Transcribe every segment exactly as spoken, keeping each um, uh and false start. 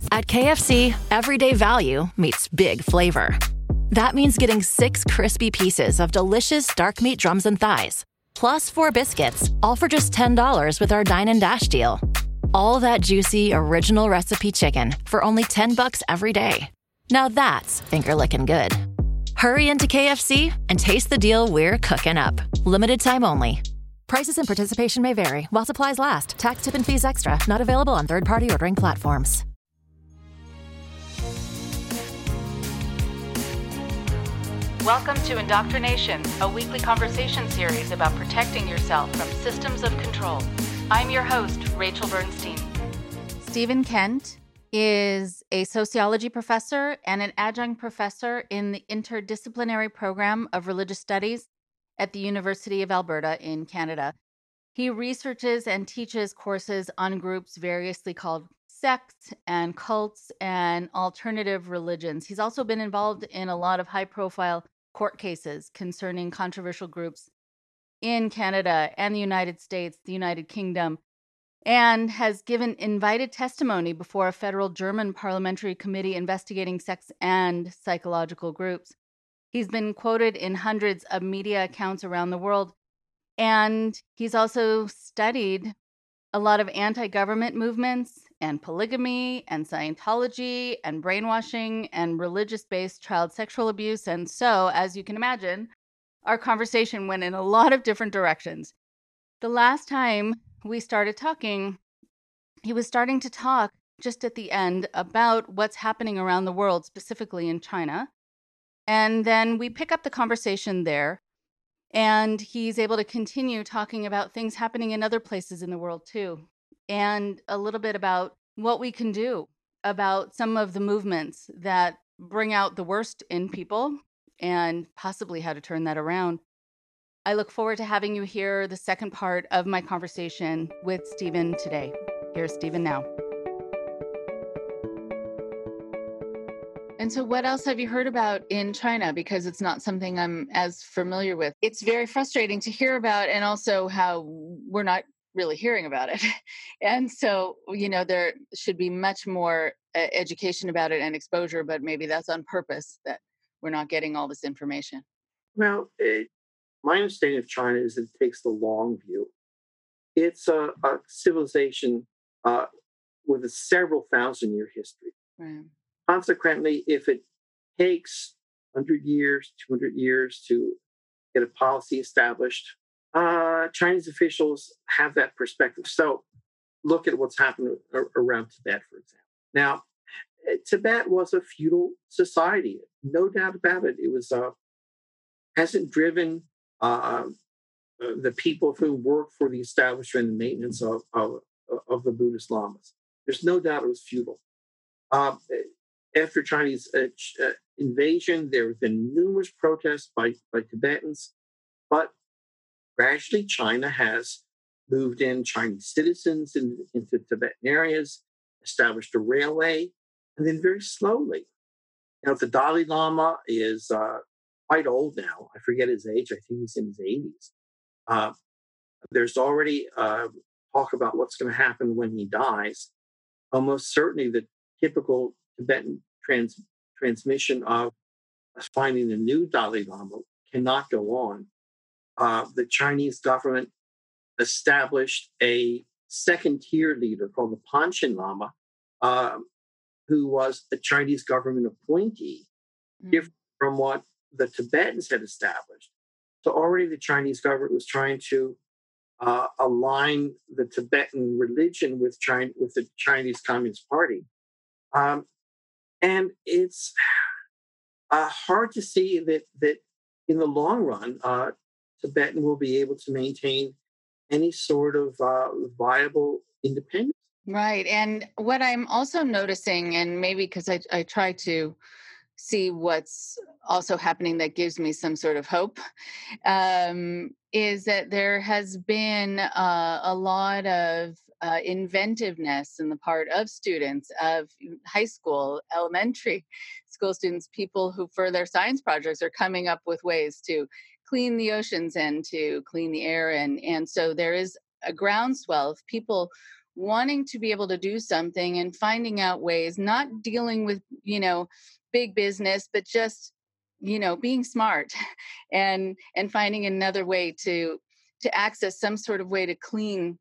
At K F C, everyday value meets big flavor. That means getting six crispy pieces of delicious dark meat drums and thighs, plus four biscuits, all for just ten dollars with our Dine and Dash deal. All that juicy, original recipe chicken for only ten bucks every day. Now that's finger-licking good. Hurry into K F C and taste the deal we're cooking up. Limited time only. Prices and participation may vary while supplies last. Tax, tip, and fees extra. Not available on third-party ordering platforms. Welcome to Indoctrination, a weekly conversation series about protecting yourself from systems of control. I'm your host, Rachel Bernstein. Stephen Kent is a sociology professor and an adjunct professor in the interdisciplinary program of religious studies at the University of Alberta in Canada. He researches and teaches courses on groups variously called sects and cults and alternative religions. He's also been involved in a lot of high-profile court cases concerning controversial groups in Canada and the United States, the United Kingdom, and has given invited testimony before a federal German parliamentary committee investigating sects and psychological groups. He's been quoted in hundreds of media accounts around the world, and he's also studied a lot of anti-government movements and polygamy and Scientology and brainwashing and religious-based child sexual abuse. And so, as you can imagine, our conversation went in a lot of different directions. The last time we started talking, he was starting to talk just at the end about what's happening around the world, specifically in China. And then we pick up the conversation there, and he's able to continue talking about things happening in other places in the world too, and a little bit about what we can do about some of the movements that bring out the worst in people and possibly how to turn that around. I look forward to having you hear the second part of my conversation with Stephen today. Here's Stephen now. And so what else have you heard about in China? Because it's not something I'm as familiar with. It's very frustrating to hear about, and also how we're not really hearing about it. And so, you know, there should be much more uh, education about it and exposure, but maybe that's on purpose that we're not getting all this information. Well, it, my understanding of China is that it takes the long view. It's a, a civilization uh, with a several thousand year history. Right. Consequently, if it takes one hundred years, two hundred years to get a policy established, uh, Chinese officials have that perspective. So look at what's happened around Tibet, for example. Now, Tibet was a feudal society, no doubt about it. It was uh, hasn't driven uh, the people who worked for the establishment and maintenance of, of, of the Buddhist lamas. There's no doubt it was feudal. Uh, After Chinese uh, uh, invasion, there have been numerous protests by, by Tibetans, but gradually China has moved in Chinese citizens in, into Tibetan areas, established a railway, and then very slowly. You know, the Dalai Lama is uh, quite old now. I forget his age. I think he's in his eighties. Uh, there's already uh, talk about what's going to happen when he dies. Almost certainly the typical Tibetan trans- transmission of finding a new Dalai Lama cannot go on. Uh, the Chinese government established a second-tier leader called the Panchen Lama, uh, who was a Chinese government appointee, mm. different from what the Tibetans had established. So already the Chinese government was trying to uh, align the Tibetan religion with China, with the Chinese Communist Party. Um, And it's uh, hard to see that that in the long run, uh, Tibetan will be able to maintain any sort of uh, viable independence. Right. And what I'm also noticing, and maybe because I, I try to see what's also happening that gives me some sort of hope, um, is that there has been uh, a lot of uh, inventiveness in the part of students, of high school, elementary school students, people who for their science projects are coming up with ways to clean the oceans and to clean the air. And, and so there is a groundswell of people wanting to be able to do something and finding out ways, not dealing with, you know, big business, but just, you know, being smart and and finding another way to to access some sort of way to clean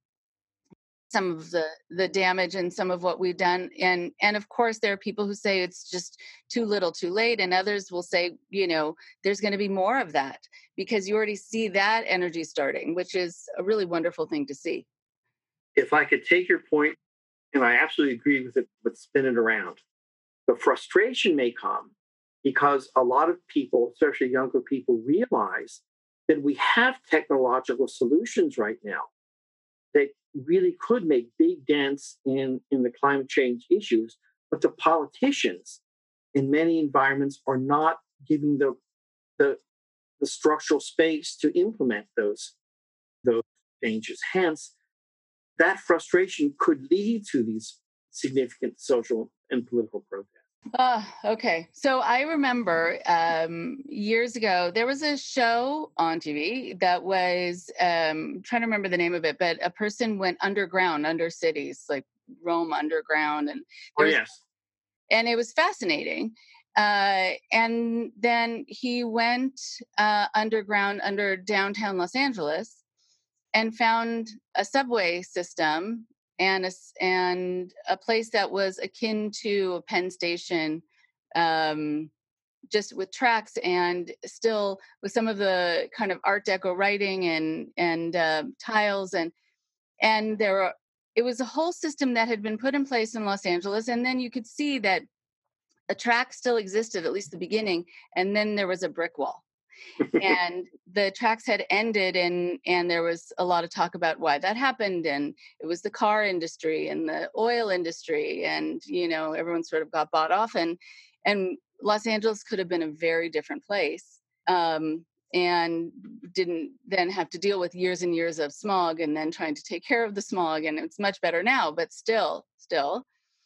some of the the damage and some of what we've done. And and of course there are people who say it's just too little too late, and others will say, you know, there's going to be more of that, because you already see that energy starting, which is a really wonderful thing to see. If I could take your point, and I absolutely agree with it, but spin it around, the frustration may come because a lot of people, especially younger people, realize that we have technological solutions right now that really could make big dents in, in the climate change issues, but the politicians in many environments are not giving the, the, the structural space to implement those, those changes. Hence, that frustration could lead to these significant social and political protests. Uh, okay. So I remember um, years ago, there was a show on T V that was, um, trying to remember the name of it, but a person went underground, under cities, like roam underground. And Oh, was, yes. and it was fascinating. Uh, and then he went uh, underground under downtown Los Angeles and found a subway system and a, and a place that was akin to a Penn Station, um, just with tracks and still with some of the kind of Art Deco writing and and uh, tiles, and and there were, it was a whole system that had been put in place in Los Angeles, and then you could see that a track still existed, at least the beginning, and then there was a brick wall. And the tracks had ended, and and there was a lot of talk about why that happened, and it was the car industry and the oil industry, and you know, everyone sort of got bought off, and and Los Angeles could have been a very different place, um, and didn't then have to deal with years and years of smog and then trying to take care of the smog, and it's much better now, but still still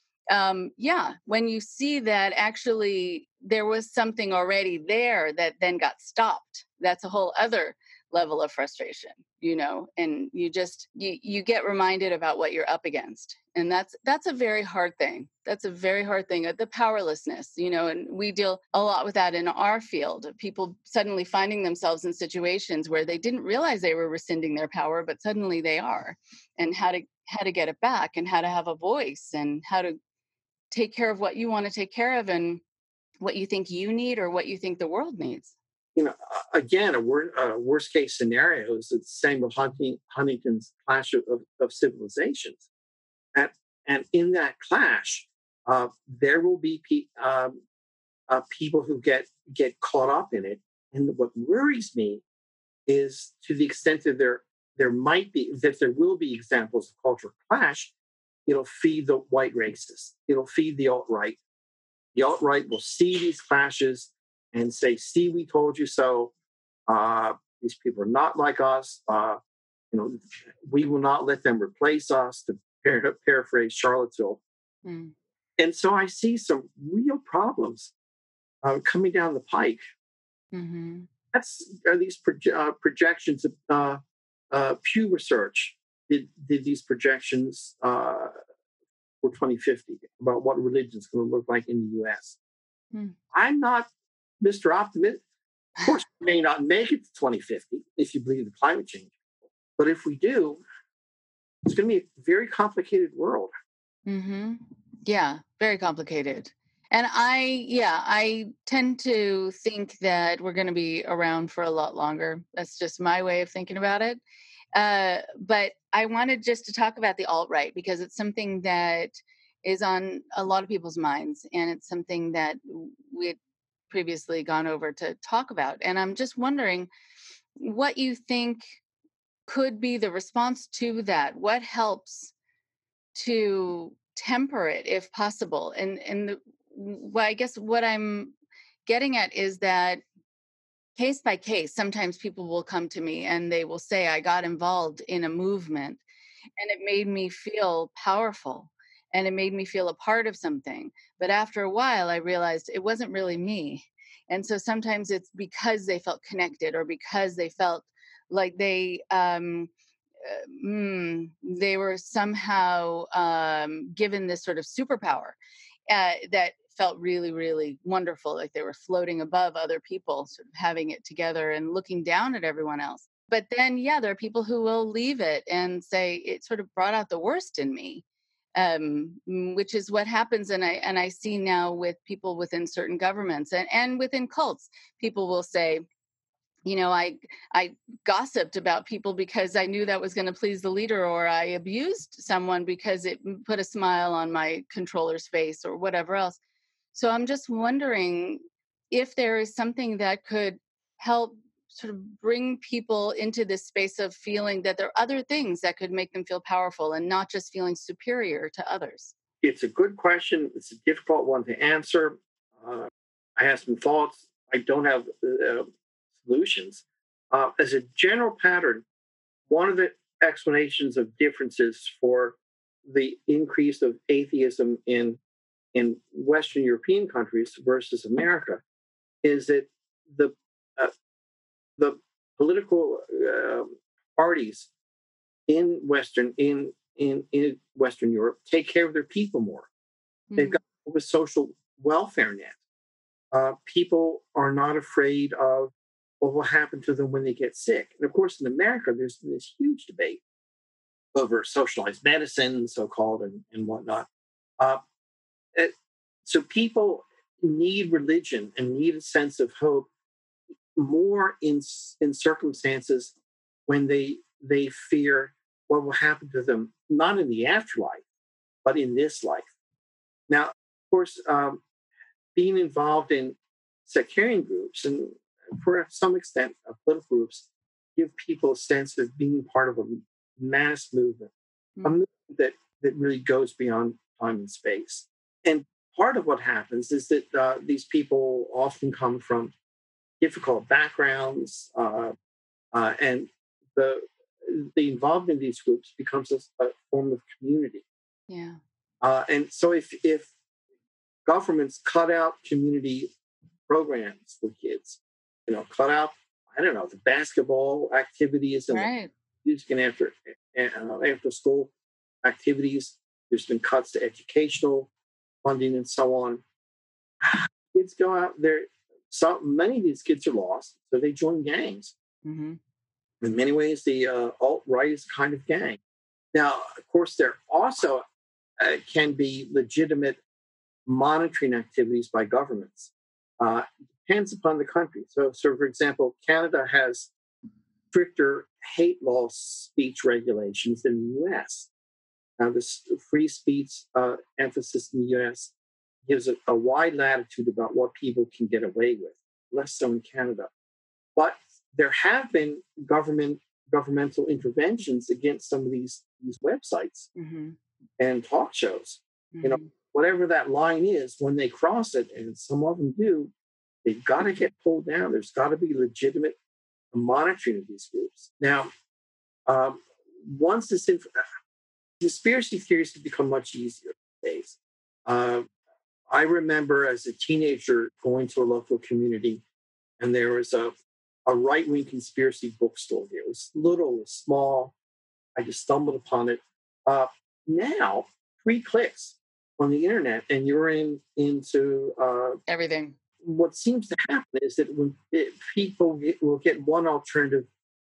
um, yeah, when you see that actually there was something already there that then got stopped, that's a whole other level of frustration, you know, and you just, you, you get reminded about what you're up against. And that's, that's a very hard thing. That's a very hard thing. The powerlessness, you know, and we deal a lot with that in our field, of people suddenly finding themselves in situations where they didn't realize they were rescinding their power, but suddenly they are, and how to, how to get it back, and how to have a voice, and how to take care of what you want to take care of, and what you think you need or what you think the world needs. You know, again, a, wor- a worst case scenario is the same with Hunting- Huntington's clash of, of, of civilizations. And, and in that clash, uh, there will be pe- um, uh, people who get, get caught up in it. And what worries me is, to the extent that there, there might be, that there will be examples of cultural clash, it'll feed the white racists. It'll feed the alt-right. The alt-right will see these clashes and say, see, we told you so. Uh, these people are not like us. Uh, you know, we will not let them replace us, to par- paraphrase Charlottesville. Mm. And so I see some real problems uh, coming down the pike. Mm-hmm. That's are these proje- uh, projections of uh, uh, Pew Research did, did these projections uh, for twenty fifty about what religion is going to look like in the U S. Mm. I'm not Mister Optimist. Of course, we may not make it to twenty fifty if you believe the climate change. But if we do, it's going to be a very complicated world. Mm-hmm. Yeah, very complicated. And I, yeah, I tend to think that we're going to be around for a lot longer. That's just my way of thinking about it. Uh, but I wanted just to talk about the alt-right, because it's something that is on a lot of people's minds, and it's something that we had previously gone over to talk about. And I'm just wondering what you think could be the response to that. What helps to temper it, if possible? And and the, well, I guess what I'm getting at is that case by case, sometimes people will come to me and they will say, I got involved in a movement and it made me feel powerful and it made me feel a part of something. But after a while, I realized it wasn't really me. And so sometimes it's because they felt connected, or because they felt like they um, uh, mm, they were somehow um, given this sort of superpower uh, that felt really, really wonderful, like they were floating above other people, sort of having it together and looking down at everyone else. But then, yeah, there are people who will leave it and say it sort of brought out the worst in me, um, mm, which is what happens. And I and I see now with people within certain governments and, and within cults, people will say, you know, I I gossiped about people because I knew that was going to please the leader, or I abused someone because it m- put a smile on my controller's face, or whatever else. So I'm just wondering if there is something that could help sort of bring people into this space of feeling that there are other things that could make them feel powerful and not just feeling superior to others. It's a good question. It's a difficult one to answer. Uh, I have some thoughts. I don't have uh, solutions. Uh, as a general pattern, one of the explanations of differences for the increase of atheism in in Western European countries versus America is that the uh, the political uh, parties in Western in in in Western Europe take care of their people more. They've Mm, got a social welfare net. Uh, people are not afraid of what will happen to them when they get sick. And of course, in America, there's this huge debate over socialized medicine, so called, and, and whatnot. Uh, it- so people need religion and need a sense of hope more in in circumstances when they they fear what will happen to them, not in the afterlife, but in this life. Now, of course, um, being involved in sectarian groups and for some extent uh, political groups give people a sense of being part of a mass movement, a mm, movement that, that really goes beyond time and space. And part of what happens is that uh, these people often come from difficult backgrounds, uh, uh, and the the involvement in these groups becomes a, a form of community. yeah. Uh, and so, if if governments cut out community programs for kids, you know, cut out I don't know the basketball activities and the Right. music and after uh, after school activities. There's been cuts to educational funding and so on. Kids go out there. So many of these kids are lost, so they join gangs. Hmm. In many ways, the uh, alt right is a kind of gang. Now, of course, there also uh, can be legitimate monitoring activities by governments. Uh, depends upon the country. So, so, for example, Canada has stricter hate law speech regulations than the U S. Now, this free speech uh, emphasis in the U S gives a, a wide latitude about what people can get away with, less so in Canada. But there have been government governmental interventions against some of these these websites Hmm. and talk shows. You know, Hmm. whatever that line is, when they cross it, and some of them do, they've got to get pulled down. There's got to be legitimate monitoring of these groups. Now, um, once this inf- conspiracy theories have become much easier these days. Uh, I remember as a teenager going to a local community, and there was a a right wing conspiracy bookstore here. It was little, it was small. I just stumbled upon it. Uh, now, three clicks on the internet, and you're in into uh, Everything. what seems to happen is that when it, people get, will get one alternative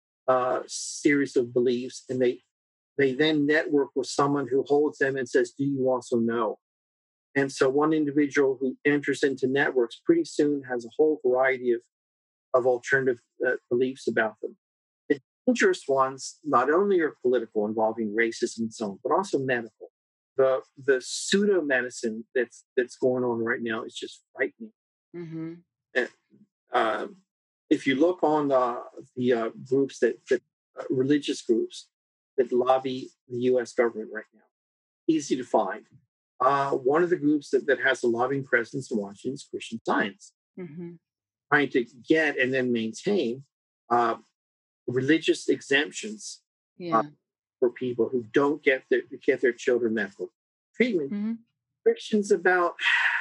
uh, series of beliefs, and they they then network with someone who holds them and says, "Do you also know?" And so, one individual who enters into networks pretty soon has a whole variety of of alternative uh, beliefs about them. The dangerous ones not only are political, involving racism and so on, but also medical. The the pseudo medicine that's that's going on right now is just frightening. Hmm. And, uh, if you look on the the uh, groups that, that uh, religious groups that lobby the U S government right now, easy to find. Uh, one of the groups that, that has a lobbying presence in Washington is Christian Science, Hmm. trying to get and then maintain uh, religious exemptions uh, Yeah. for people who don't get their get their children medical treatment. Hmm. Restrictions about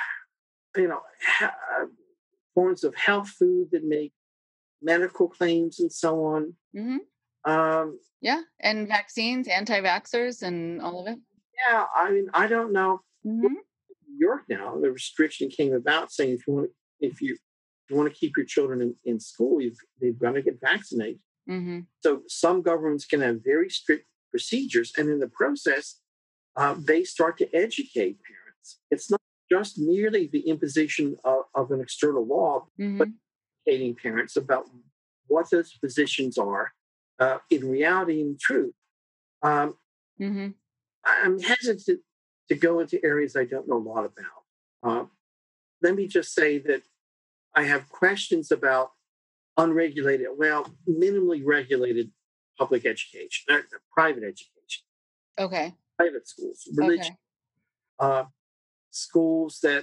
you know ha- uh, forms of health food that make medical claims and so on. Hmm. Um, Yeah. And vaccines, anti-vaxxers and all of it. yeah, I mean, I don't know. Mm-hmm. New York now, the restriction came about saying if you want, if you, if you want to keep your children in, in school, you've, they've got to get vaccinated. Mm-hmm. So some governments can have very strict procedures, and in the process, uh, they start to educate parents. It's not just merely the imposition of, of an external law, Mm-hmm. but educating parents about what those positions are uh, in reality and truth. Um, Mm-hmm. I'm hesitant to go into areas I don't know a lot about. Uh, let me just say that I have questions about unregulated, well, minimally regulated public education, uh, private education, Okay. private schools, religion, Okay. uh, schools that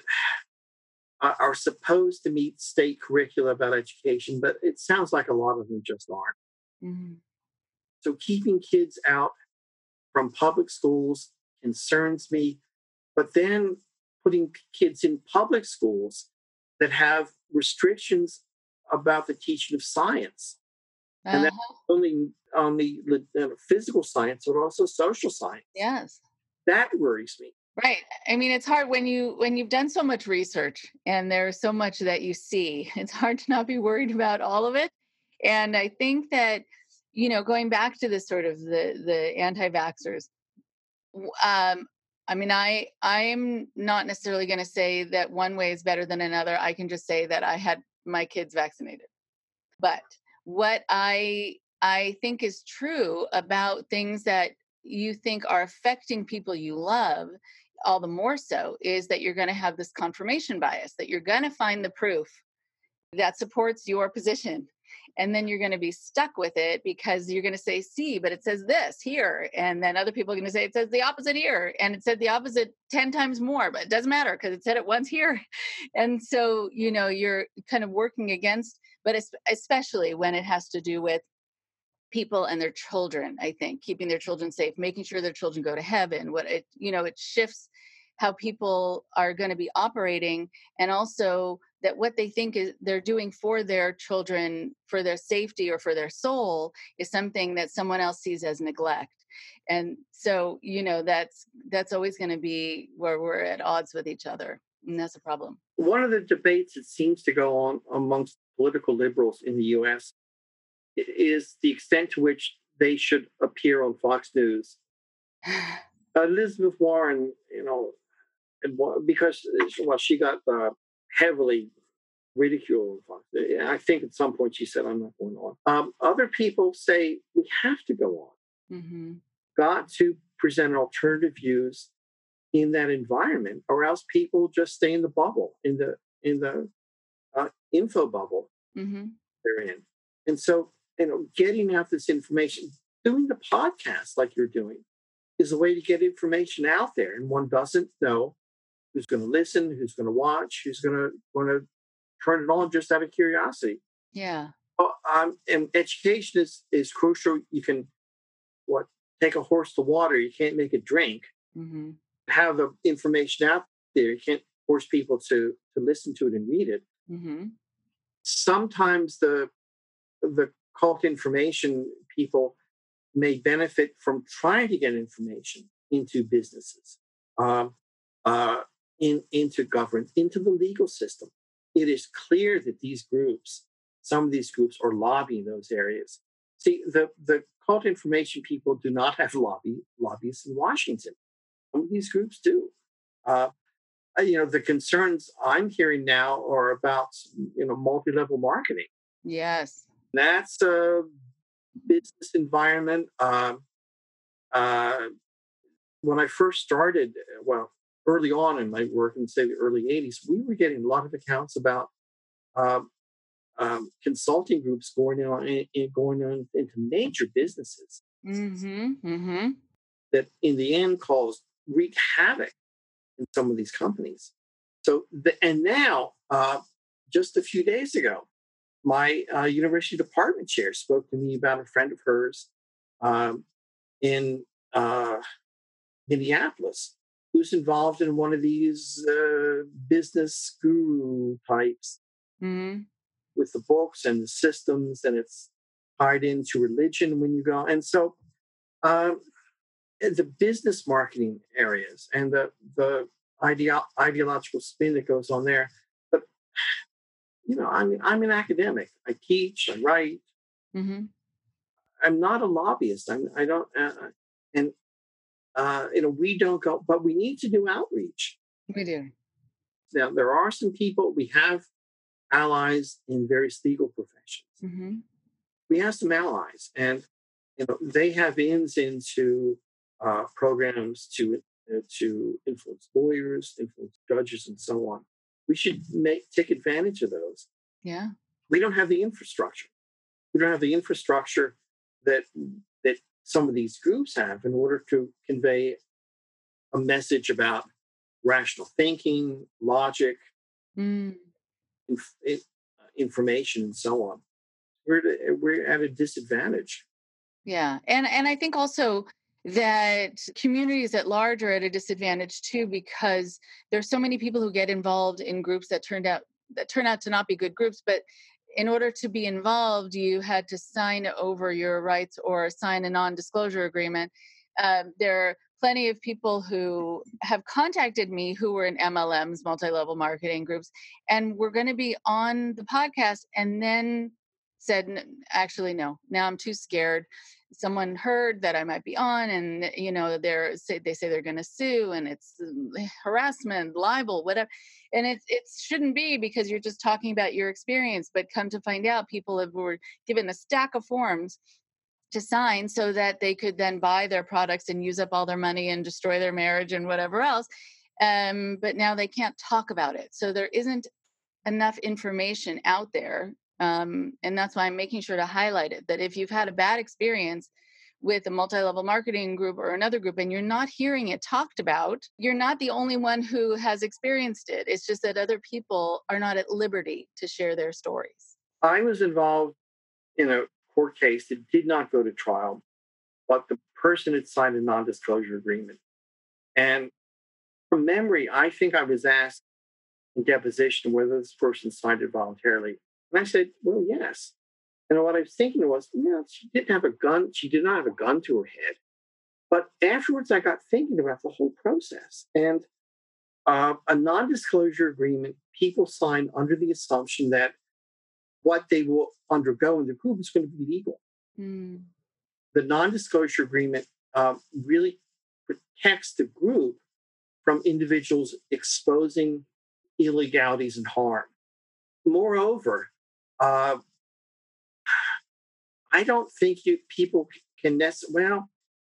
are, are supposed to meet state curricula about education, but it sounds like a lot of them just aren't. Mm-hmm. So keeping kids out from public schools concerns me, but then putting kids in public schools that have restrictions about the teaching of science, and that's Uh-huh. only on the uh, physical science, but also social science. Yes. That worries me. Right. I mean, it's hard when you when you've done so much research and there's so much that you see. It's hard to not be worried about all of it. And I think that, you know, going back to this sort of the the anti-vaxxers, w- um, I mean, I I am not necessarily going to say that one way is better than another. I can just say that I had my kids vaccinated. But what I I think is true about things that you think are affecting people you love, all the more so, is that you're going to have this confirmation bias, that you're going to find the proof that supports your position. And then you're going to be stuck with it because you're going to say, see, but it says this here. And then other people are going to say, it says the opposite here. And it said the opposite ten times more, but it doesn't matter because it said it once here. And so, you know, you're kind of working against, but especially when it has to do with people and their children, I think, keeping their children safe, making sure their children go to heaven. What it, you know, it shifts how people are going to be operating, and also that what they think is they're doing for their children, for their safety or for their soul, is something that someone else sees as neglect. And so, you know, that's that's always going to be where we're at odds with each other, and that's a problem. One of the debates that seems to go on amongst political liberals in the U S is the extent to which they should appear on Fox News. Elizabeth Warren, you know, because well, she got uh, heavily ridiculed. I think at some point she said, "I'm not going on." Um, other people say we have to go on. Mm-hmm. Got to present alternative views in that environment, or else people just stay in the bubble, in the in the uh, info bubble Mm-hmm. they're in. And so, you know, getting out this information, doing the podcast like you're doing, is a way to get information out there, and one doesn't know who's going to listen, who's going to watch, who's going to going to turn it on just out of curiosity. Yeah. Well, um, and education is is crucial. You can what take a horse to water. You can't make it drink. Mm-hmm. Have the information out there. You can't force people to to listen to it and read it. Mm-hmm. Sometimes the the cult information people may benefit from trying to get information into businesses, um, uh, in into government, into the legal system. It is clear that these groups, some of these groups, are lobbying those areas. See, the the cult information people do not have lobby lobbyists in Washington. Some of these groups do. Uh, you know, the concerns I'm hearing now are about, you know, multi-level marketing. Yes. That's a business environment. Um, uh, when I first started, well, early on in my work in, say, the early eighties, we were getting a lot of accounts about um, um, consulting groups going on, in, in going on into major businesses Mm-hmm. Mm-hmm. that in the end caused wreak havoc in some of these companies. So, the, and now, uh, just a few days ago, my uh, university department chair spoke to me about a friend of hers um, in uh, Minneapolis who's involved in one of these uh, business guru types Mm-hmm. with the books and the systems, and it's tied into religion when you go. And so um, the business marketing areas and the, the ideo- ideological spin that goes on there. But, you know, I mean, I'm an academic. I teach, I write. Mm-hmm. I'm not a lobbyist. I'm, I don't, uh, and, uh, you know, we don't go, but we need to do outreach. We do. Now, there are some people, we have allies in various legal professions. Mm-hmm. We have some allies, and you know they have ins into uh, programs to uh, to influence lawyers, influence judges, and so on. We should make take advantage of those. Yeah, we don't have the infrastructure. We don't have the infrastructure that that some of these groups have in order to convey a message about rational thinking, logic, mm. inf- information, and so on. We're we're at a disadvantage. Yeah, and and I think also that communities at large are at a disadvantage too, because there's so many people who get involved in groups that turned out that turn out to not be good groups, but in order to be involved, you had to sign over your rights or sign a non-disclosure agreement. Um, there are plenty of people who have contacted me who were in M L Ms, multi-level marketing groups, and we're going to be on the podcast, and then said, actually, no, now I'm too scared. Someone heard that I might be on, and you know, they're say they say they're going to sue, and it's harassment, libel, whatever. And it it shouldn't be, because you're just talking about your experience. But come to find out, people have were given a stack of forms to sign so that they could then buy their products and use up all their money and destroy their marriage and whatever else. Um, but now they can't talk about it. So there isn't enough information out there. Um, and that's why I'm making sure to highlight it, that if you've had a bad experience with a multi-level marketing group or another group and you're not hearing it talked about, you're not the only one who has experienced it. It's just that other people are not at liberty to share their stories. I was involved in a court case that did not go to trial, but the person had signed a non-disclosure agreement. And from memory, I think I was asked in deposition whether this person signed it voluntarily. And I said, well, yes. And what I was thinking was, yeah, she didn't have a gun. She did not have a gun to her head. But afterwards, I got thinking about the whole process. And uh, a non-disclosure agreement, people sign under the assumption that what they will undergo in the group is going to be legal. Mm. The non-disclosure agreement um, really protects the group from individuals exposing illegalities and harm. Moreover, uh, I don't think you people can necessarily, well,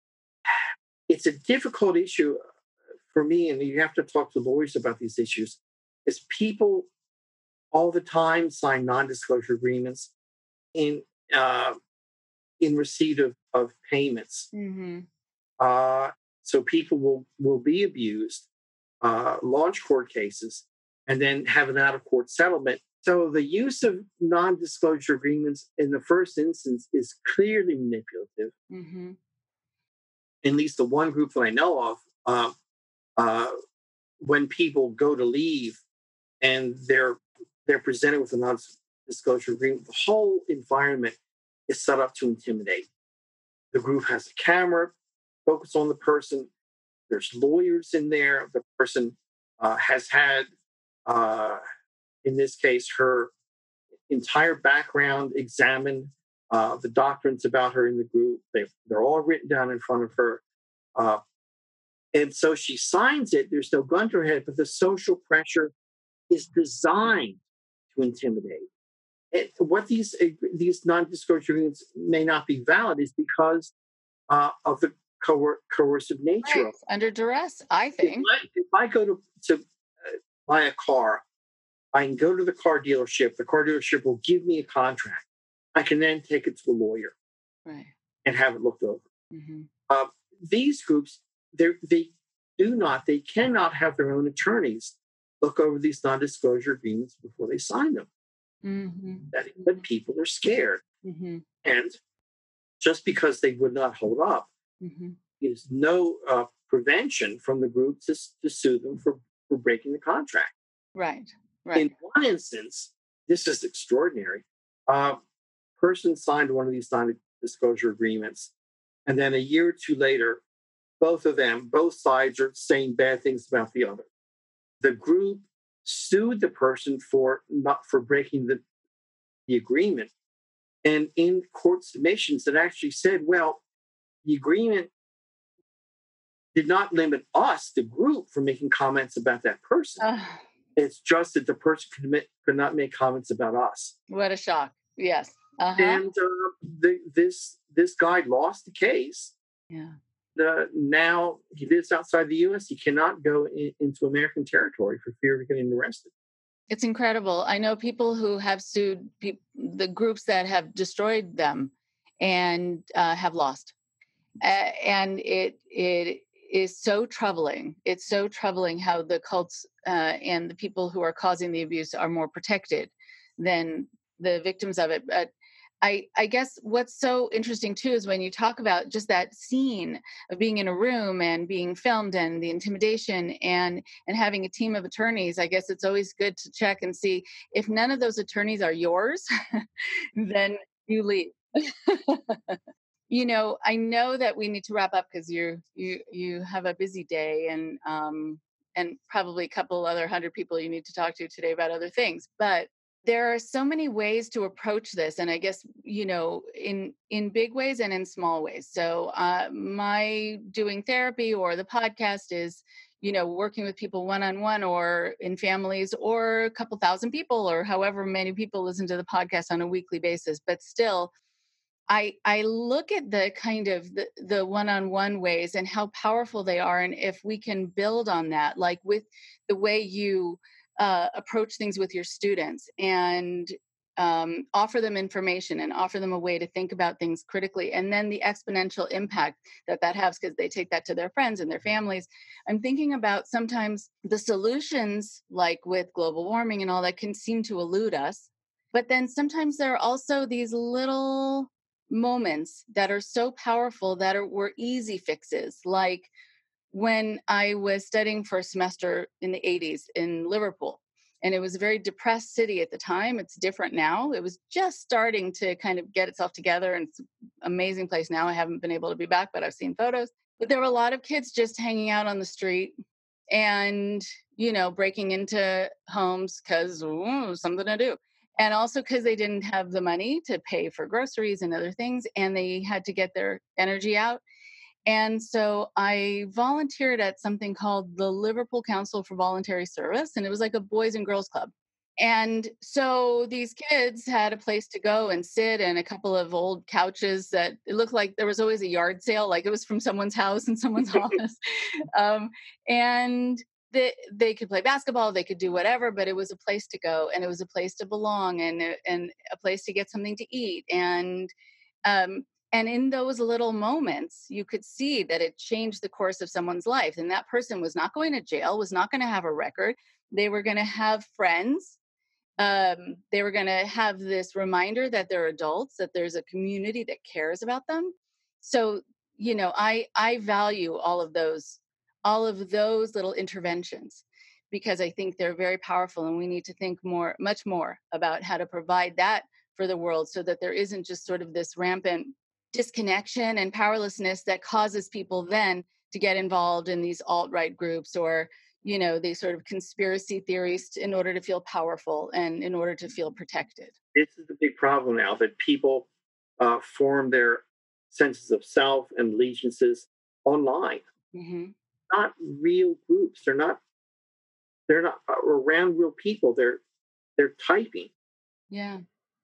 it's a difficult issue for me, and you have to talk to lawyers about these issues, is people all the time sign non-disclosure agreements in uh, in receipt of, of payments. Mm-hmm. Uh, so people will, will be abused, uh, launch court cases, and then have an out-of-court settlement. So the use of non-disclosure agreements in the first instance is clearly manipulative. Mm-hmm. At least the one group that I know of, uh, uh, when people go to leave and they're they're presented with a non-disclosure agreement, the whole environment is set up to intimidate. The group has a camera focused on the person. There's lawyers in there. The person uh, has had, uh, in this case, her entire background examined, uh, the doctrines about her in the group. They, they're all written down in front of her. Uh, and so she signs it. There's no gun to her head, but the social pressure is designed to intimidate. And what these these non-disclosure agreements may not be valid is because uh, of the coer- coercive nature Right. of it. Under duress, I think. If I, if I go to, to uh, buy a car, I can go to the car dealership. The car dealership will give me a contract. I can then take it to a lawyer, right, and have it looked over. Mm-hmm. Uh, these groups, they do not, they cannot have their own attorneys look over these non-disclosure agreements before they sign them. Mm-hmm. That, that people are scared. Mm-hmm. And just because they would not hold up, Mm-hmm. is no uh, prevention from the group to, to sue them for, for breaking the contract. Right, right. In one instance, this is extraordinary. Uh, person signed one of these non-disclosure agreements, and then a year or two later, both of them, both sides are saying bad things about the other. The group sued the person for not for breaking the, the agreement. And in court submissions, it actually said, well, the agreement did not limit us, the group, from making comments about that person. Uh, it's just that the person could, admit, could not make comments about us. What a shock. Yes. Uh-huh. And uh, the, this this guy lost the case. Yeah. Uh, now he lives outside the U S. He cannot go in, into American territory for fear of getting arrested. It's incredible. I know people who have sued pe- the groups that have destroyed them and uh, have lost. Uh, and it it is so troubling. It's so troubling how the cults uh, and the people who are causing the abuse are more protected than the victims of it. But I, I guess what's so interesting too is when you talk about just that scene of being in a room and being filmed and the intimidation and and having a team of attorneys. I guess it's always good to check and see if none of those attorneys are yours, then you leave. You know, I know that we need to wrap up because you you you have a busy day and um and probably a couple other hundred people you need to talk to today about other things, but there are so many ways to approach this. And I guess, you know, in, in big ways and in small ways. So uh, my doing therapy or the podcast is, you know, working with people one-on-one or in families or a couple thousand people or however many people listen to the podcast on a weekly basis. But still, I, I look at the kind of the, the one-on-one ways and how powerful they are. And if we can build on that, like with the way you Uh, approach things with your students and um, offer them information and offer them a way to think about things critically. And then the exponential impact that that has because they take that to their friends and their families. I'm thinking about sometimes the solutions like with global warming and all that can seem to elude us. But then sometimes there are also these little moments that are so powerful that are, were easy fixes, like when I was studying for a semester in the eighties in Liverpool. And it was a very depressed city at the time. It's different now. It was just starting to kind of get itself together. And it's an amazing place now. I haven't been able to be back, but I've seen photos. But there were a lot of kids just hanging out on the street and, you know, breaking into homes because something to do. And also because they didn't have the money to pay for groceries and other things. And they had to get their energy out. And so I volunteered at something called the Liverpool Council for Voluntary Service, and it was like a boys and girls club. And so these kids had a place to go and sit and a couple of old couches that it looked like there was always a yard sale, like it was from someone's house in someone's office. Um, and they, they could play basketball, they could do whatever, but it was a place to go and it was a place to belong and, and a place to get something to eat. And um, And in those little moments, you could see that it changed the course of someone's life. And that person was not going to jail, was not going to have a record. They were going to have friends. Um, they were going to have this reminder that they're adults, that there's a community that cares about them. So, you know, I, I value all of those, all of those little interventions because I think they're very powerful and we need to think more, much more about how to provide that for the world so that there isn't just sort of this rampant disconnection and powerlessness that causes people then to get involved in these alt-right groups or, you know, these sort of conspiracy theories in order to feel powerful and in order to feel protected. This is the big problem now, that people uh, form their senses of self and allegiances online. Mm-hmm. Not real groups. They're not, they're not around real people. They're, they're typing. Yeah.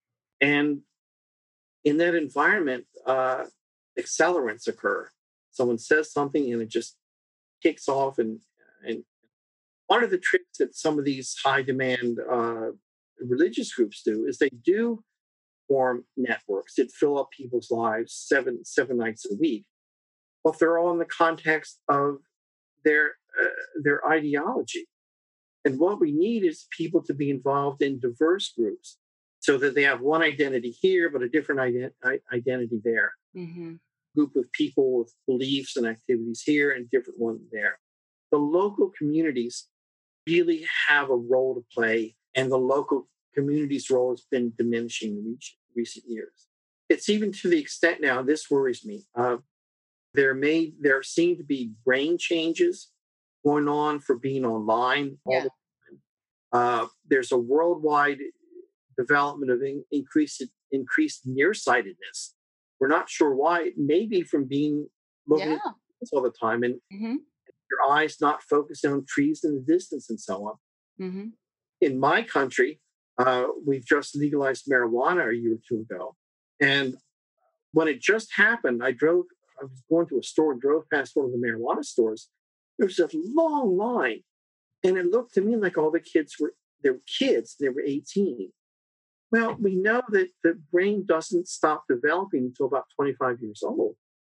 And in that environment, uh, accelerants occur. Someone says something and it just kicks off. And, and one of the tricks that some of these high demand uh, religious groups do is they do form networks that fill up people's lives seven, seven nights a week. But they're all in the context of their, uh, their ideology. And what we need is people to be involved in diverse groups, so that they have one identity here, but a different ident- identity there. Mm-hmm. Group of people with beliefs and activities here and different one there. The local communities really have a role to play, and the local community's role has been diminishing in recent years. it's even to the extent now, this worries me. Uh, there may there seem to be brain changes going on for being online all Yeah. the time. Uh, there's a worldwide development of in, increased increased nearsightedness. We're not sure why. Maybe from being looking Yeah. at things all the time and Mm-hmm. your eyes not focusing on trees in the distance and so on. Mm-hmm. In my country, uh, we've just legalized marijuana a year or two ago, and when it just happened, I drove. I was going to a store and drove past one of the marijuana stores. There was a long line, and it looked to me like all the kids were they were kids. They were eighteen. Well, we know that the brain doesn't stop developing until about twenty-five years old.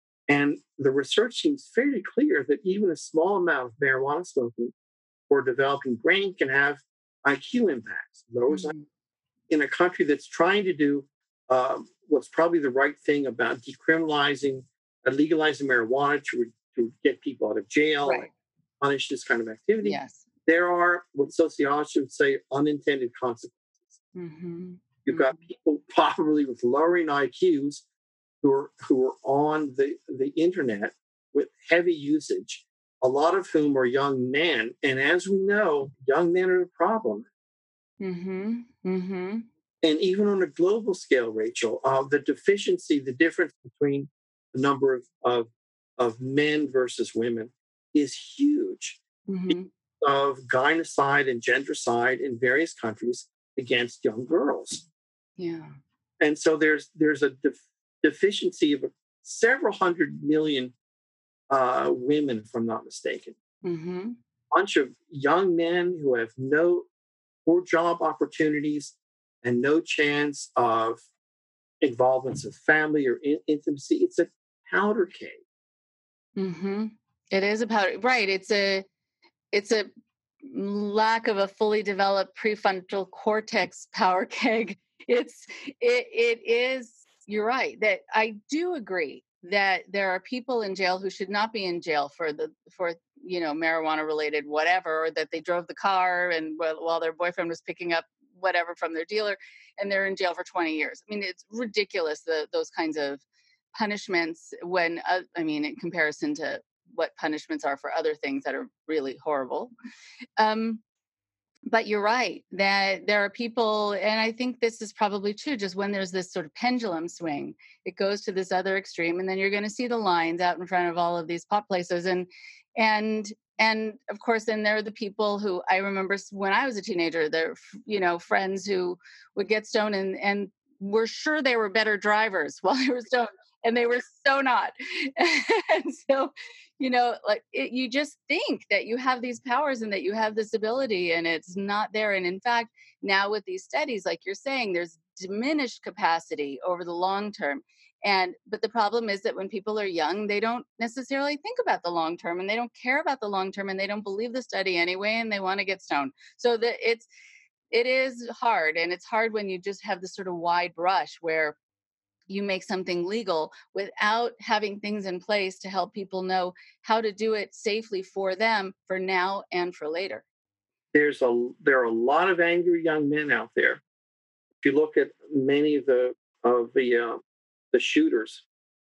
And the research seems fairly clear that even a small amount of marijuana smoking for a developing brain can have I Q impacts. Lowers Mm-hmm. in a country that's trying to do um, what's probably the right thing about decriminalizing, uh, legalizing marijuana to, to get people out of jail, Right. and punish this kind of activity. Yes. There are what sociologists would say unintended consequences. Mm-hmm. You've got people probably with lowering I Qs who are who are on the, the internet with heavy usage, a lot of whom are young men. And as we know, young men are a problem. Mm-hmm. Mm-hmm. And even on a global scale, Rachel, uh, the deficiency, the difference between the number of, of, of men versus women is huge. Mm-hmm. Of gynocide and gendercide in various countries against young girls. Yeah. And so there's there's a def- deficiency of several hundred million uh, women, if I'm not mistaken. Mm-hmm. A bunch of young men who have no poor job opportunities and no chance of involvements of family or in- intimacy. It's a powder keg. Mm-hmm. It is a powder, right? It's a it's a lack of a fully developed prefrontal cortex power keg. It's it it is. You're right that I do agree that there are people in jail who should not be in jail for the for you know marijuana related whatever, or that they drove the car and while, while their boyfriend was picking up whatever from their dealer, and they're in jail for twenty years. I mean, it's ridiculous, the, those kinds of punishments when uh, I mean, in comparison to what punishments are for other things that are really horrible. Um, but you're right that there are people, and I think this is probably true, just when there's this sort of pendulum swing, it goes to this other extreme, and then you're going to see the lines out in front of all of these pot places. And, and, and of course, then there are the people who I remember when I was a teenager, there, you know, friends who would get stoned and, and were sure they were better drivers while they were stoned, and they were so not. And so, you know, like it, you just think that you have these powers and that you have this ability, and it's not there. And in fact, now with these studies, like you're saying, there's diminished capacity over the long term. And but the problem is that when people are young, they don't necessarily think about the long term, and they don't care about the long term, and they don't believe the study anyway, and they want to get stoned. So that it's it is hard, and it's hard when you just have this sort of wide brush where you make something legal without having things in place to help people know how to do it safely for them for now and for later. There's a there are a lot of angry young men out there. If you look at many of the of the uh, the shooters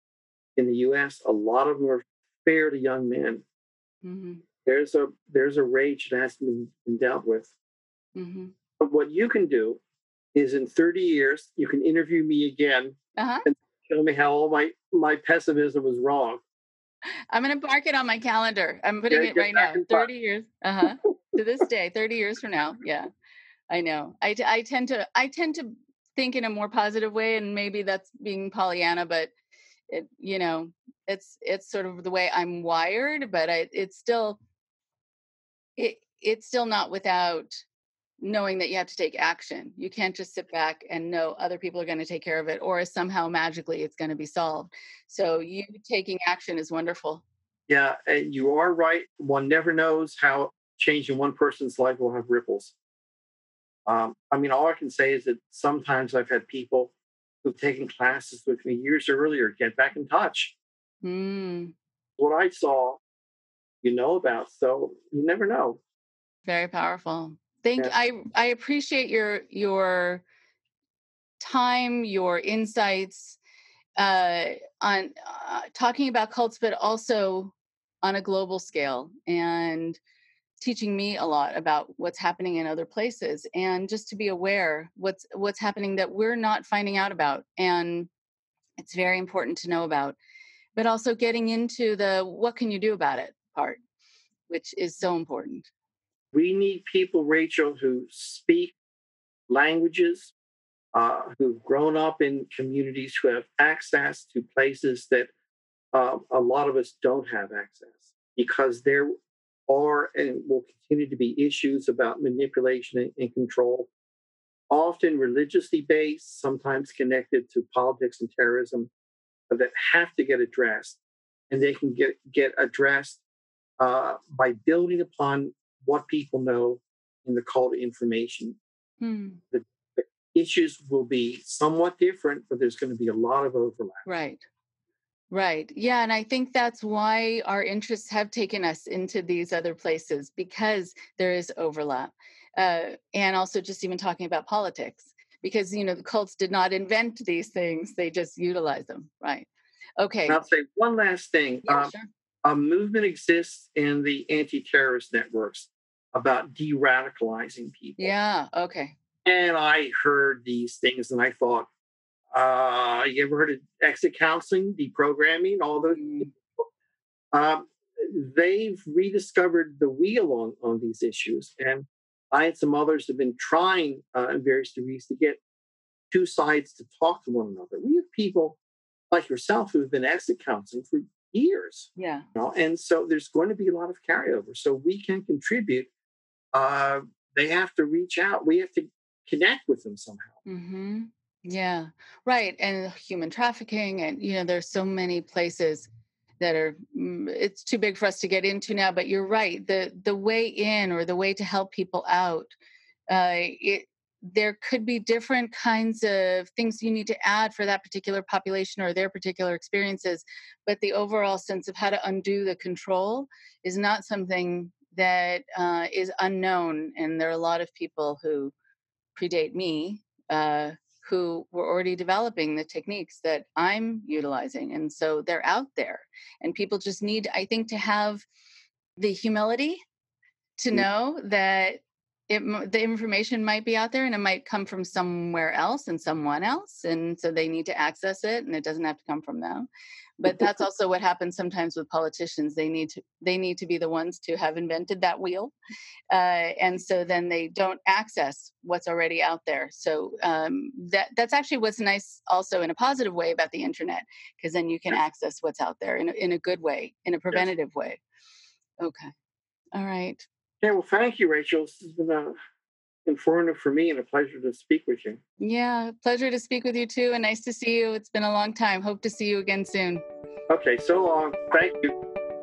in the U S, a lot of them are fairly young men. Mm-hmm. There's a there's a rage that has to be been dealt with. Mm-hmm. But what you can do is in thirty years, you can interview me again Uh-huh. and show me how all my, my pessimism was wrong. I'm going to mark it on my calendar. I'm putting Yeah, it get right back now. in thirty years. Uh-huh. To this day, thirty years from now. Yeah, I know. I, I tend to, I tend to think in a more positive way, and maybe that's being Pollyanna, but it, you know, it's, it's sort of the way I'm wired, but I, it's still, it, it's still not without knowing that you have to take action. You can't just sit back and know other people are going to take care of it, or somehow magically it's going to be solved. So you taking action is wonderful. Yeah, and you are right. One never knows how changing one person's life will have ripples. Um, I mean, all I can say is that sometimes I've had people who've taken classes with me years earlier get back in touch. Mm, What I saw, you know about, so you never know. very powerful. Thank Yeah. I I appreciate your your time, your insights. uh, on uh, talking about cults, but also on a global scale, and teaching me a lot about what's happening in other places, and just to be aware what's what's happening that we're not finding out about, and it's very important to know about. But also getting into the what can you do about it part, which is so important. We need people, Rachel, who speak languages, uh, who've grown up in communities, who have access to places that uh, a lot of us don't have access, because there are and will continue to be issues about manipulation and, and control, often religiously based, sometimes connected to politics and terrorism, that have to get addressed. And they can get, get addressed uh, by building upon what people know in the call to information. Hmm. The, the issues will be somewhat different, but there's going to be a lot of overlap. Right. Right. Yeah. And I think that's why our interests have taken us into these other places, because there is overlap. Uh, and also just even talking about politics, because, you know, the cults did not invent these things. They just utilize them. Right. Okay. And I'll say one last thing. Yeah, um, sure. A movement exists in the anti-terrorist networks about de-radicalizing people. Yeah. Okay. And I heard these things and I thought, uh, you ever heard of exit counseling, deprogramming, all those? Mm. Um, they've rediscovered the wheel on, on these issues. And I and some others have been trying uh, in various degrees to get two sides to talk to one another. We have people like yourself who have been exit counseling for years. Yeah. You know? And so there's going to be a lot of carryover. So we can contribute. Uh, they have to reach out. We have to connect with them somehow. Mm-hmm. Yeah, right. And human trafficking, and, you know, there's so many places that are, it's too big for us to get into now, but you're right. The, the way in, or the way to help people out, uh, it, there could be different kinds of things you need to add for that particular population or their particular experiences. But the overall sense of how to undo the control is not something that uh, is unknown. And there are a lot of people who predate me, uh, who were already developing the techniques that I'm utilizing. And so they're out there. And people just need, I think, to have the humility to know that it, the information might be out there, and it might come from somewhere else and someone else. And so they need to access it, and it doesn't have to come from them. But that's also what happens sometimes with politicians. They need to, they need to be the ones to have invented that wheel. Uh, and so then they don't access what's already out there. So um, that that's actually what's nice also in a positive way about the internet, because then you can access what's out there in a, in a good way, in a preventative yes. way. Okay. All right. Yeah, well, thank you, Rachel. This has been uh, informative for me and a pleasure to speak with you. Yeah, pleasure to speak with you too. And nice to see you. It's been a long time. Hope to see you again soon. Okay, so long. Thank you.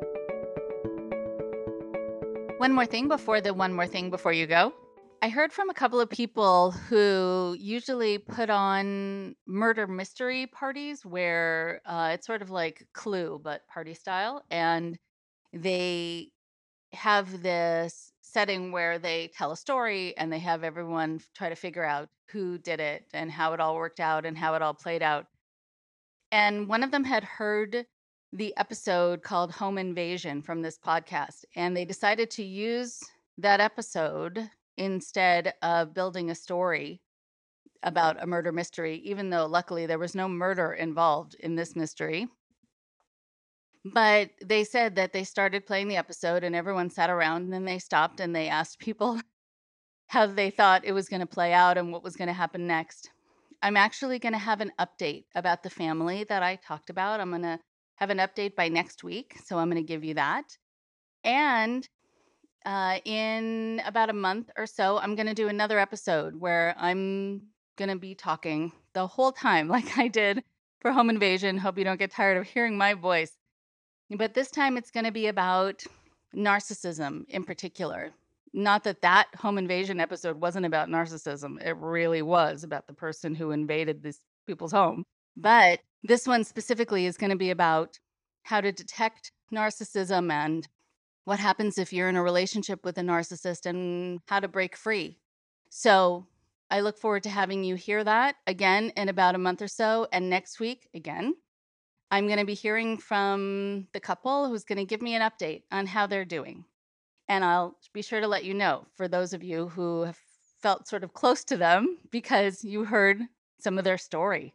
One more thing before the one more thing before you go. I heard from a couple of people who usually put on murder mystery parties where uh, it's sort of like Clue, but party style. And they have this setting where they tell a story and they have everyone try to figure out who did it and how it all worked out and how it all played out. And one of them had heard the episode called Home Invasion from this podcast, and they decided to use that episode instead of building a story about a murder mystery, even though luckily there was no murder involved in this mystery. But they said that they started playing the episode and everyone sat around, and then they stopped and they asked people how they thought it was going to play out and what was going to happen next. I'm actually going to have an update about the family that I talked about. I'm going to have an update by next week, so I'm going to give you that. And uh, in about a month or so, I'm going to do another episode where I'm going to be talking the whole time like I did for Home Invasion. Hope you don't get tired of hearing my voice. But this time it's going to be about narcissism in particular. Not that that Home Invasion episode wasn't about narcissism. It really was about the person who invaded these people's home. But this one specifically is going to be about how to detect narcissism and what happens if you're in a relationship with a narcissist and how to break free. So I look forward to having you hear that again in about a month or so. And next week, again, I'm going to be hearing from the couple who's going to give me an update on how they're doing. And I'll be sure to let you know for those of you who have felt sort of close to them because you heard some of their story.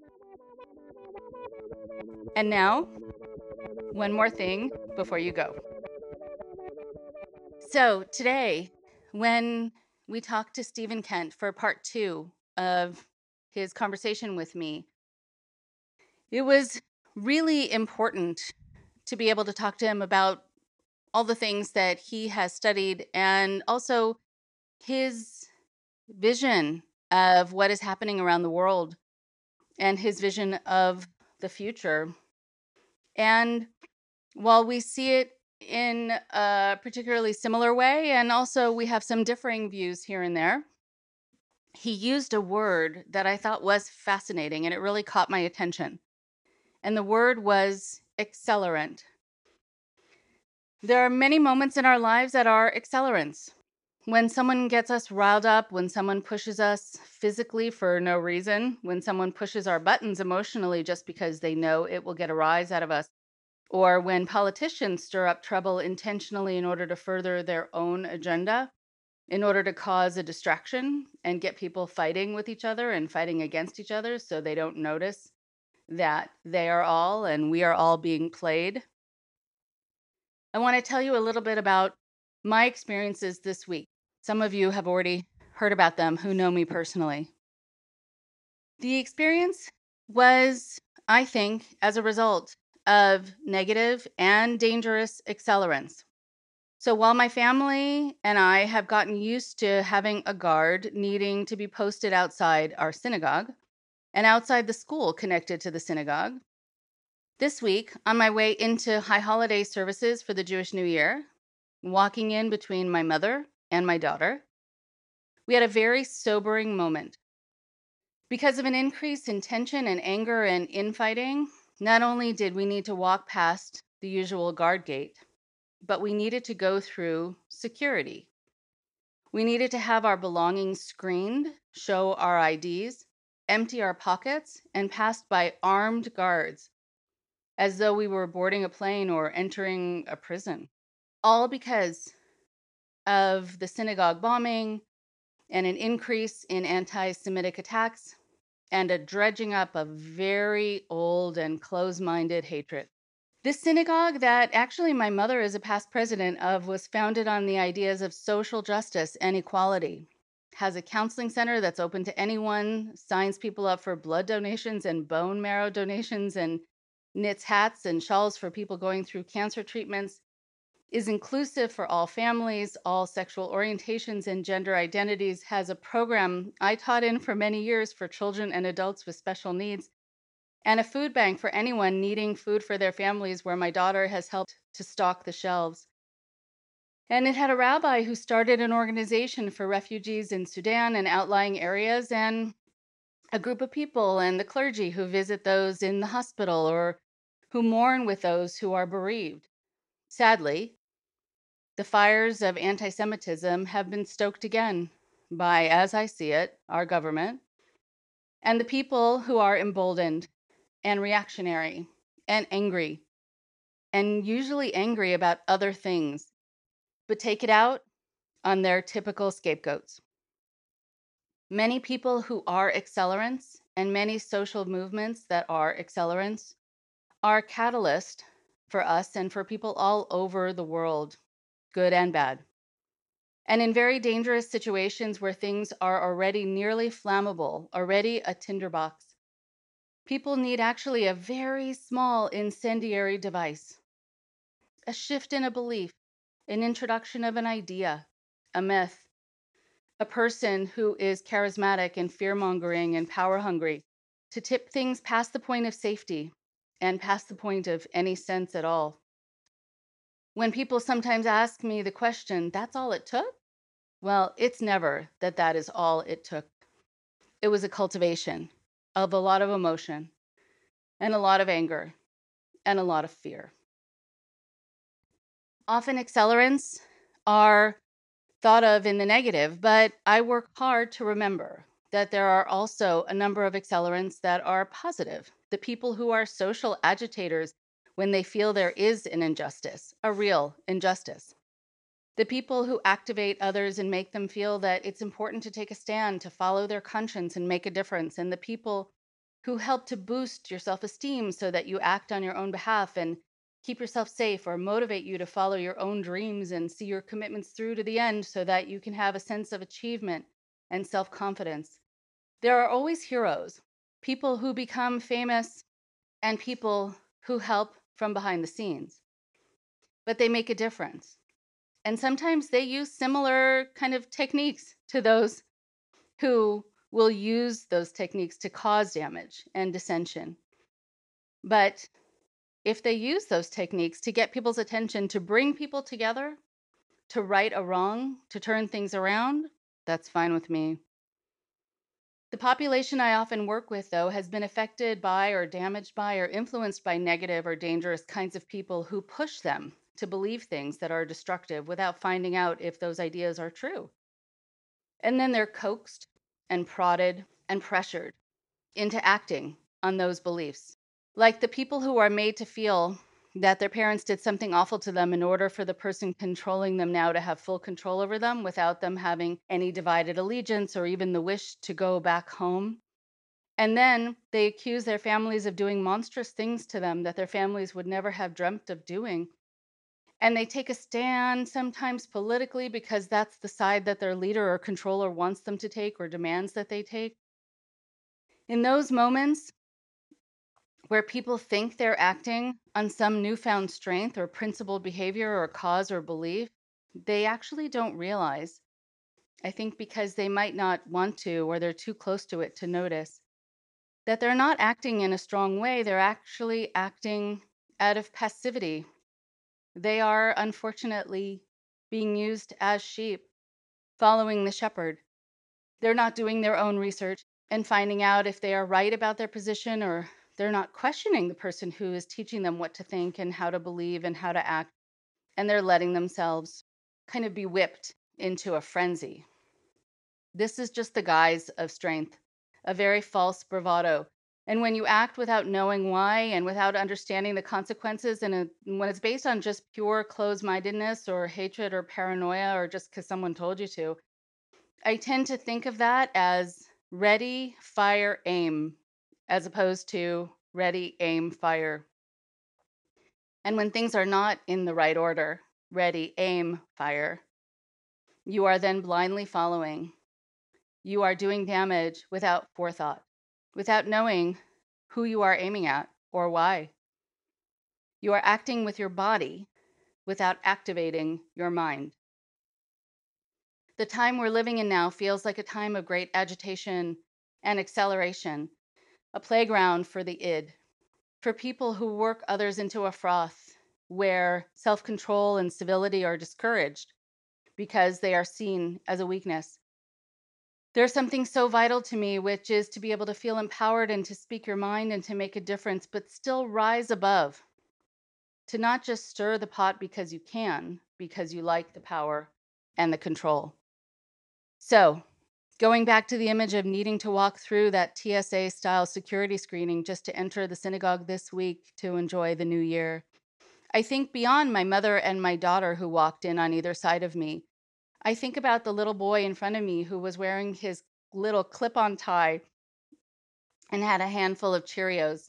And now, one more thing before you go. So today, when we talked to Stephen Kent for part two of his conversation with me, it was really important to be able to talk to him about all the things that he has studied and also his vision of what is happening around the world and his vision of the future. And while we see it in a particularly similar way, and also we have some differing views here and there, he used a word that I thought was fascinating, and it really caught my attention. And the word was accelerant. There are many moments in our lives that are accelerants. When someone gets us riled up, when someone pushes us physically for no reason, when someone pushes our buttons emotionally just because they know it will get a rise out of us, or when politicians stir up trouble intentionally in order to further their own agenda, in order to cause a distraction and get people fighting with each other and fighting against each other so they don't notice that they are all and we are all being played. I want to tell you a little bit about my experiences this week. Some of you have already heard about them who know me personally. The experience was, I think, as a result of negative and dangerous accelerants. So while my family and I have gotten used to having a guard needing to be posted outside our synagogue and outside the school connected to the synagogue, this week, on my way into high holiday services for the Jewish New Year, walking in between my mother and my daughter, we had a very sobering moment. Because of an increase in tension and anger and infighting, not only did we need to walk past the usual guard gate, but we needed to go through security. We needed to have our belongings screened, show our I Ds, empty our pockets, and passed by armed guards, as though we were boarding a plane or entering a prison. All because of the synagogue bombing and an increase in anti-Semitic attacks and a dredging up of very old and close-minded hatred. This synagogue that actually my mother is a past president of was founded on the ideas of social justice and equality, has a counseling center that's open to anyone, signs people up for blood donations and bone marrow donations, and knits hats and shawls for people going through cancer treatments, is inclusive for all families, all sexual orientations and gender identities, has a program I taught in for many years for children and adults with special needs, and a food bank for anyone needing food for their families where my daughter has helped to stock the shelves. And it had a rabbi who started an organization for refugees in Sudan and outlying areas, and a group of people and the clergy who visit those in the hospital or who mourn with those who are bereaved. Sadly, the fires of anti-Semitism have been stoked again by, as I see it, our government and the people who are emboldened and reactionary and angry, and usually angry about other things, but take it out on their typical scapegoats. Many people who are accelerants and many social movements that are accelerants are catalyst for us and for people all over the world, good and bad. And in very dangerous situations where things are already nearly flammable, already a tinderbox, people need actually a very small incendiary device, a shift in a belief, an introduction of an idea, a myth, a person who is charismatic and fear-mongering and power-hungry to tip things past the point of safety and past the point of any sense at all. When people sometimes ask me the question, that's all it took? Well, it's never that that is all it took. It was a cultivation of a lot of emotion and a lot of anger and a lot of fear. Often accelerants are thought of in the negative, but I work hard to remember that there are also a number of accelerants that are positive. The people who are social agitators when they feel there is an injustice, a real injustice. The people who activate others and make them feel that it's important to take a stand, to follow their conscience and make a difference. And the people who help to boost your self-esteem so that you act on your own behalf and keep yourself safe or motivate you to follow your own dreams and see your commitments through to the end so that you can have a sense of achievement and self-confidence. There are always heroes, people who become famous and people who help from behind the scenes, but they make a difference. And sometimes they use similar kind of techniques to those who will use those techniques to cause damage and dissension. But if they use those techniques to get people's attention, to bring people together, to right a wrong, to turn things around, that's fine with me. The population I often work with, though, has been affected by or damaged by or influenced by negative or dangerous kinds of people who push them to believe things that are destructive without finding out if those ideas are true. And then they're coaxed and prodded and pressured into acting on those beliefs. Like the people who are made to feel that their parents did something awful to them in order for the person controlling them now to have full control over them without them having any divided allegiance or even the wish to go back home. And then they accuse their families of doing monstrous things to them that their families would never have dreamt of doing. And they take a stand, sometimes politically, because that's the side that their leader or controller wants them to take or demands that they take. In those moments where people think they're acting on some newfound strength or principled behavior or cause or belief, they actually don't realize, I think because they might not want to or they're too close to it to notice, that they're not acting in a strong way. They're actually acting out of passivity. They are, unfortunately, being used as sheep, following the shepherd. They're not doing their own research and finding out if they are right about their position, or they're not questioning the person who is teaching them what to think and how to believe and how to act. And they're letting themselves kind of be whipped into a frenzy. This is just the guise of strength, a very false bravado. And when you act without knowing why and without understanding the consequences, and a, when it's based on just pure closed-mindedness or hatred or paranoia or just because someone told you to, I tend to think of that as ready, fire, aim, as opposed to ready, aim, fire. And when things are not in the right order, ready, aim, fire, you are then blindly following. You are doing damage without forethought, without knowing who you are aiming at or why. You are acting with your body without activating your mind. The time we're living in now feels like a time of great agitation and acceleration, a playground for the id, for people who work others into a froth where self-control and civility are discouraged because they are seen as a weakness. There's something so vital to me, which is to be able to feel empowered and to speak your mind and to make a difference, but still rise above, to not just stir the pot because you can, because you like the power and the control. So, going back to the image of needing to walk through that T S A-style security screening just to enter the synagogue this week to enjoy the new year, I think beyond my mother and my daughter who walked in on either side of me, I think about the little boy in front of me who was wearing his little clip-on tie and had a handful of Cheerios.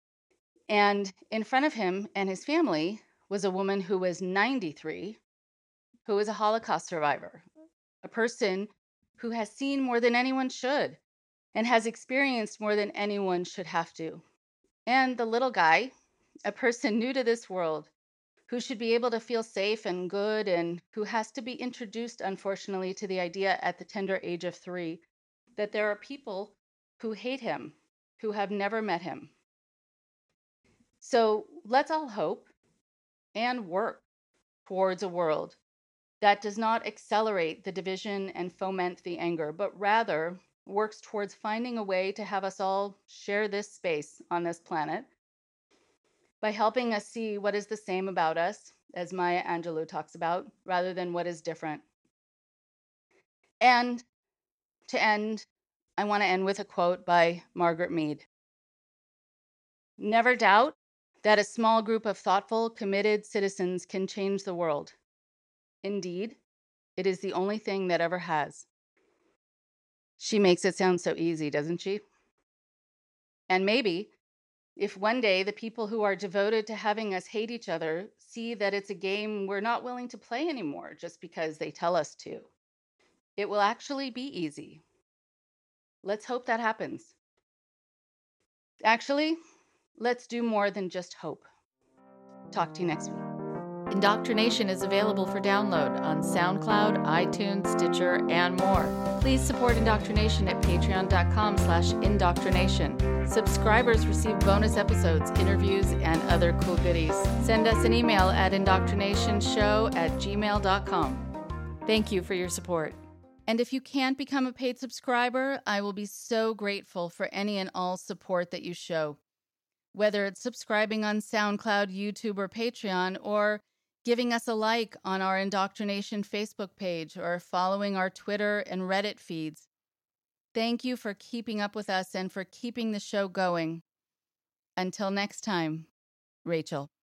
And in front of him and his family was a woman who was ninety-three, who was a Holocaust survivor, a person who has seen more than anyone should and has experienced more than anyone should have to. And the little guy, a person new to this world, who should be able to feel safe and good, and who has to be introduced, unfortunately, to the idea at the tender age of three that there are people who hate him, who have never met him. So let's all hope and work towards a world that does not accelerate the division and foment the anger, but rather works towards finding a way to have us all share this space on this planet by helping us see what is the same about us, as Maya Angelou talks about, rather than what is different. And to end, I want to end with a quote by Margaret Mead. Never doubt that a small group of thoughtful, committed citizens can change the world. Indeed, it is the only thing that ever has. She makes it sound so easy, doesn't she? And maybe, if one day the people who are devoted to having us hate each other see that it's a game we're not willing to play anymore just because they tell us to, it will actually be easy. Let's hope that happens. Actually, let's do more than just hope. Talk to you next week. Indoctrination is available for download on SoundCloud, iTunes, Stitcher, and more. Please support Indoctrination at patreon.com slash indoctrination. Subscribers receive bonus episodes, interviews, and other cool goodies. Send us an email at indoctrinationshow at gmail dot com. Thank you for your support. And if you can't become a paid subscriber, I will be so grateful for any and all support that you show. Whether it's subscribing on SoundCloud, YouTube, or Patreon, or giving us a like on our Indoctrination Facebook page, or following our Twitter and Reddit feeds. Thank you for keeping up with us and for keeping the show going. Until next time, Rachel.